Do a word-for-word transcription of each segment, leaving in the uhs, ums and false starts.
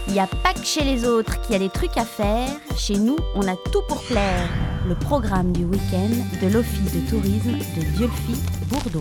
Il n'y a pas que chez les autres qu'il y a des trucs à faire. Chez nous, on a tout pour plaire. Le programme du week-end de l'Office de tourisme de Dieulefit-Bourdeaux.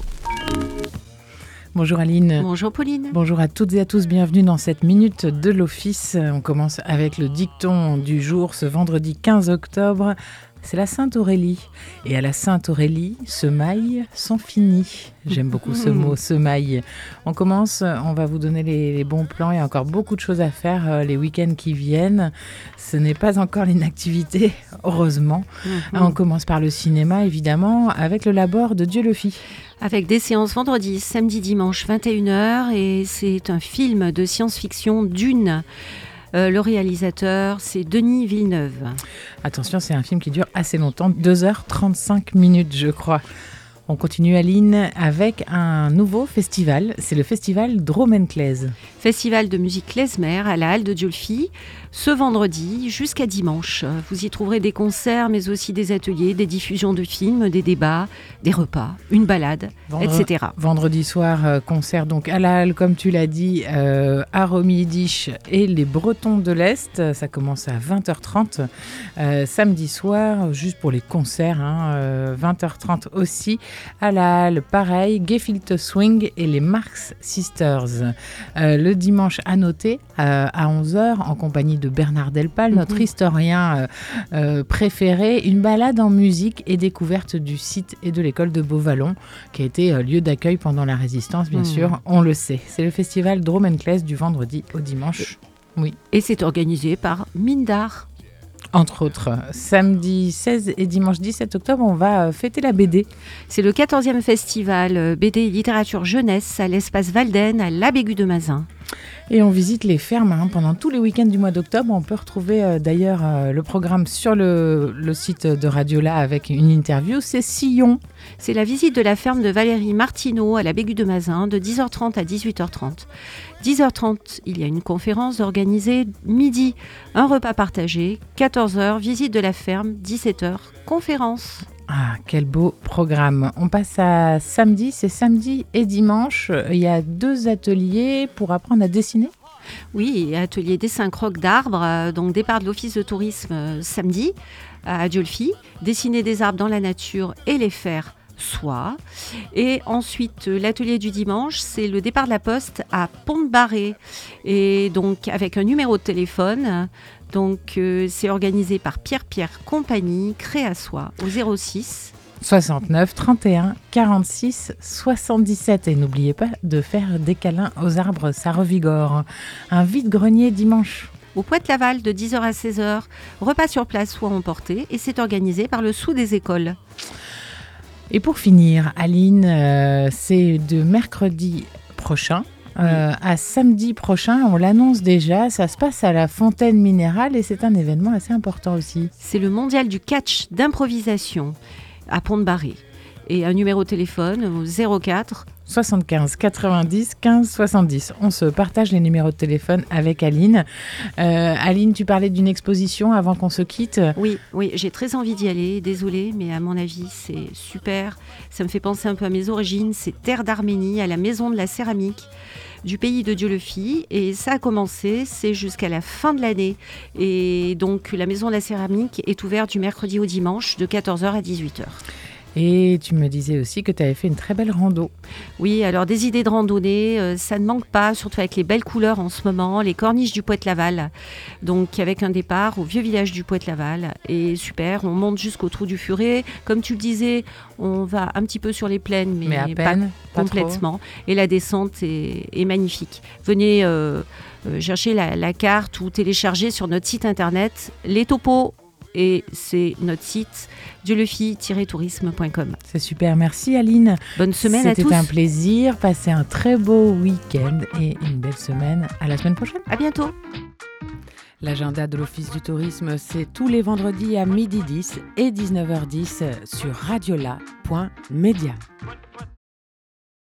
Bonjour Aline. Bonjour Pauline. Bonjour à toutes et à tous, bienvenue dans cette minute de l'Office. On commence avec le dicton du jour ce vendredi quinze octobre. C'est la Sainte Aurélie. Et à la Sainte Aurélie, semailles sont finies. J'aime beaucoup ce mot, semailles. On commence, on va vous donner les, les bons plans. Il y a encore beaucoup de choses à faire euh, les week-ends qui viennent. Ce n'est pas encore l'inactivité, heureusement. Mm-hmm. On commence par le cinéma, évidemment, avec le Labor de Dieulefit. Avec des séances vendredi, samedi, dimanche, vingt et une heures. Et c'est un film de science-fiction Dune. Euh, le réalisateur, c'est Denis Villeneuve. Attention, c'est un film qui dure assez longtemps, deux heures trente-cinq minutes, je crois. On continue, Aline, avec un nouveau festival. C'est le festival Drôme-en-Claise. Festival de musique klezmer à la Halle de Dieulefit, ce vendredi jusqu'à dimanche. Vous y trouverez des concerts, mais aussi des ateliers, des diffusions de films, des débats, des repas, une balade, Vendre... et cetera. Vendredi soir, euh, concert donc à la Halle, comme tu l'as dit, euh, à Romy-Yiddish et les Bretons de l'Est. Ça commence à vingt heures trente. Euh, samedi soir, juste pour les concerts, hein, euh, vingt heures trente aussi. À la Halle, pareil, Gefilte Swing et les Marx Sisters. Euh, le dimanche, à noter, euh, à onze heures, en compagnie de Bernard Delpal, mm-hmm. notre historien euh, euh, préféré, une balade en musique et découverte du site et de l'école de Beauvallon, qui a été euh, lieu d'accueil pendant la Résistance, bien mm. sûr, on le sait. C'est le festival Drôme-en-Claise du vendredi au dimanche. Oui. Et c'est organisé par Mine d'Art. Entre autres, samedi seize et dimanche dix-sept octobre, on va fêter la B D. C'est le quatorzième festival B D et littérature jeunesse à l'espace Valden à La Bégu-de-Mazin. Et on visite les fermes hein, pendant tous les week-ends du mois d'octobre. On peut retrouver euh, d'ailleurs euh, le programme sur le, le site de Radiola avec une interview. C'est Sillon. C'est la visite de la ferme de Valérie Martineau à la Bégu-de-Mazin de dix heures trente à dix-huit heures trente. dix heures trente, il y a une conférence organisée. Midi, un repas partagé. quatorze heures, visite de la ferme. dix-sept heures, conférence. Ah, quel beau programme. On passe à samedi, c'est samedi et dimanche. Il y a deux ateliers pour apprendre à dessiner. Oui, atelier dessin croque d'arbres, donc départ de l'office de tourisme euh, samedi à Dieulefit, dessiner des arbres dans la nature et les faire soi. Et ensuite, l'atelier du dimanche, c'est le départ de la poste à Pont-de-Barré. Et donc, avec un numéro de téléphone. Donc, euh, c'est organisé par Pierre-Pierre Compagnie, Créasoi, au zéro six soixante-neuf trente et un quarante-six soixante-dix-sept. Et n'oubliez pas de faire des câlins aux arbres, ça revigore. Un vide-grenier dimanche. Au Poète-Laval, de dix heures à seize heures, repas sur place ou à emporter. Et c'est organisé par le Sous des écoles. Et pour finir, Aline, euh, c'est de mercredi prochain. Euh, à samedi prochain, on l'annonce déjà, ça se passe à la Fontaine Minérale et c'est un événement assez important aussi. C'est le mondial du catch d'improvisation à Pont-de-Barré. Et un numéro de téléphone au zéro quatre soixante-quinze quatre-vingt-dix quinze soixante-dix. On se partage les numéros de téléphone avec Aline. Euh, Aline, tu parlais d'une exposition avant qu'on se quitte. Oui, oui, j'ai très envie d'y aller. Désolée, mais à mon avis, c'est super. Ça me fait penser un peu à mes origines. C'est Terre d'Arménie, à la Maison de la Céramique du pays de Dieulefit. Et ça a commencé, c'est jusqu'à la fin de l'année. Et donc, la Maison de la Céramique est ouverte du mercredi au dimanche de quatorze heures à dix-huit heures. Et tu me disais aussi que tu avais fait une très belle rando. Oui, alors des idées de randonnée, euh, ça ne manque pas, surtout avec les belles couleurs en ce moment, les corniches du Poète-Laval. Donc avec un départ au vieux village du Poète-Laval. Et super, on monte jusqu'au Trou du Furet. Comme tu le disais, on va un petit peu sur les plaines, mais, mais à peine, pas, pas complètement. Et la descente est, est magnifique. Venez euh, euh, chercher la, la carte ou télécharger sur notre site internet les topos. Et c'est notre site dieulefit tiret tourisme point com. C'est super, merci Aline. Bonne semaine C'était à tous. C'était un plaisir, passez un très beau week-end et une belle semaine. À la semaine prochaine. À bientôt. L'agenda de l'Office du tourisme, c'est tous les vendredis à midi dix et dix-neuf heures dix sur radiola point media.